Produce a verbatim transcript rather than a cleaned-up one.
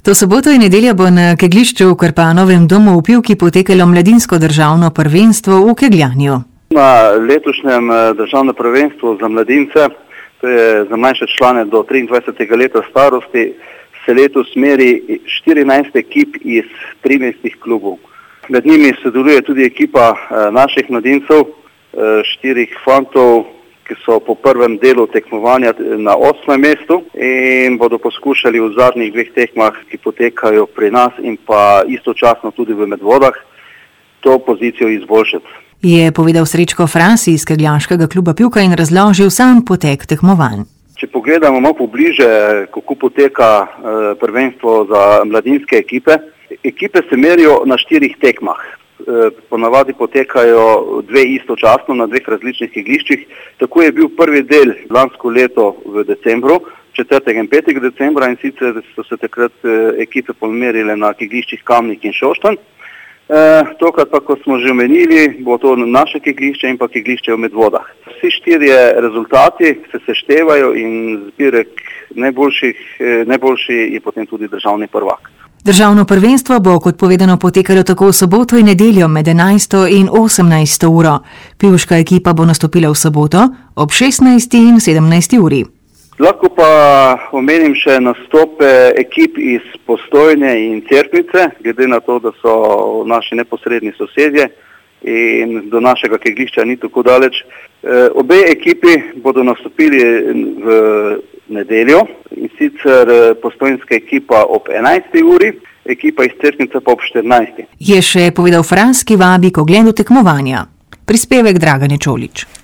To soboto in nedeljo bo na kegljišču v Krpanovem domu v Pivki potekalo mladinsko državno prvenstvo v kegljanju. Na letošnjem državnem prvenstvu za mladince, to je za mlajše člane do triindvajsetega leta starosti, se letos meri štirinajst ekip iz trinajstih klubov. Med njimi sodeluje tudi ekipa naših mladincev, štirih fantov, ki so po prvem delu tekmovanja na osmem mestu in bodo poskušali v zadnjih dveh tekmah, ki potekajo pri nas in pa istočasno tudi v Medvodah, to pozicijo izboljšati. Je povedal Srečko Frasi iz kegljaškega kluba Pivka in razložil sam potek tekmovanj. Če pogledamo malo pobliže, kako poteka eh, prvenstvo za mladinske ekipe, ekipe se merijo na štirih tekmah. Eh, ponavadi potekajo dve istočasno na dveh različnih kegljiščih. Tako je bil prvi del lansko leto v decembru, četrtega in petega decembra, in sicer so se takrat eh, ekipe pomerile na kegljiščih Kamnik in Šoštanj. E, tokrat pa, kot smo že omenili, bo to naše kegljišče in pa kegljišče v Medvodah. Vsi štirje rezultati se seštevajo in zbirek najboljših, najboljši je potem tudi državni prvak. Državno prvenstvo bo, kot povedano, potekalo tako v soboto in nedeljo med enajsto in osemnajsto uro. Pivška ekipa bo nastopila v soboto ob šestnajsti in sedemnajsti uri. Lahko pa omenim še nastope ekip iz Postojne in Cerknice, glede na to, da so naši neposredni sosedje in do našega kegljišča ni tako daleč. E, obe ekipi bodo nastopili v nedeljo, in sicer postojnska ekipa ob enajsti uri, ekipa iz Cerknice pa ob štirinajsti. Je še povedal Fras, ki vabi k ogledu tekmovanja. Prispevek Dragane Čolič.